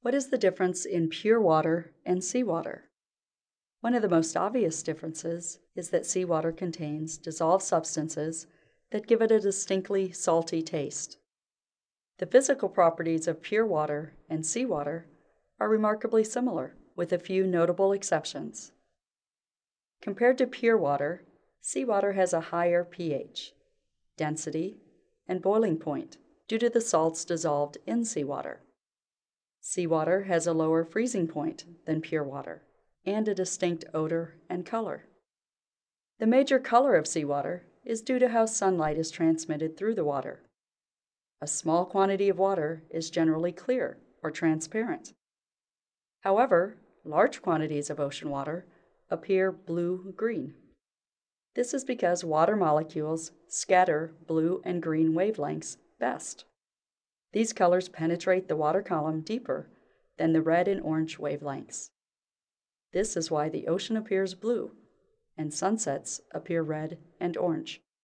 What is the difference in pure water and seawater? One of the most obvious differences is that seawater contains dissolved substances that give it a distinctly salty taste. The physical properties of pure water and seawater are remarkably similar, with a few notable exceptions. Compared to pure water, seawater has a higher pH, density, and boiling point due to the salts dissolved in seawater. Seawater has a lower freezing point than pure water and a distinct odor and color. The major color of seawater is due to how sunlight is transmitted through the water. A small quantity of water is generally clear or transparent. However, large quantities of ocean water appear blue-green. This is because water molecules scatter blue and green wavelengths best. These colors penetrate the water column deeper than the red and orange wavelengths. This is why the ocean appears blue and sunsets appear red and orange.